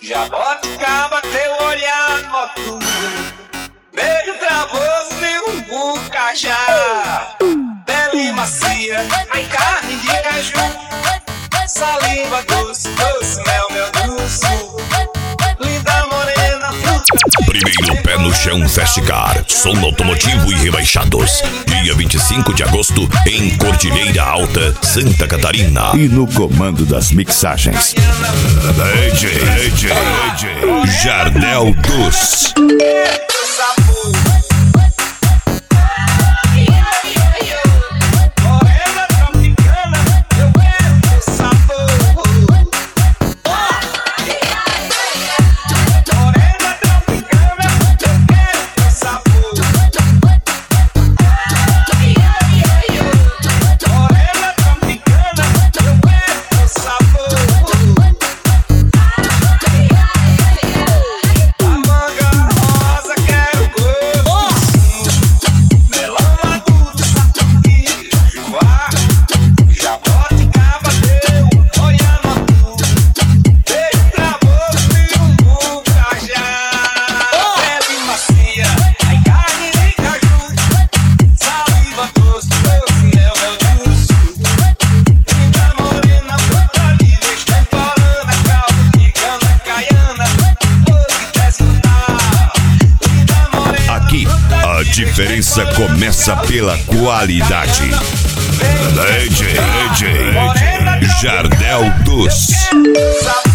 Jaboticaba, teu olhar noturno, beijo travoso de umbu, cajá, pele macia, ai carne de caju, saliva doce, doce mel, meu doce, linda morena, fruta. Primeiro pé no chão Festicar, som automotivo e rebaixados. Dia 25 de agosto em Cordilheira Alta, Santa Catarina. E no comando das mixagens, DJ Jardel Dos. A diferença começa pela qualidade. DJ Jardel Dos.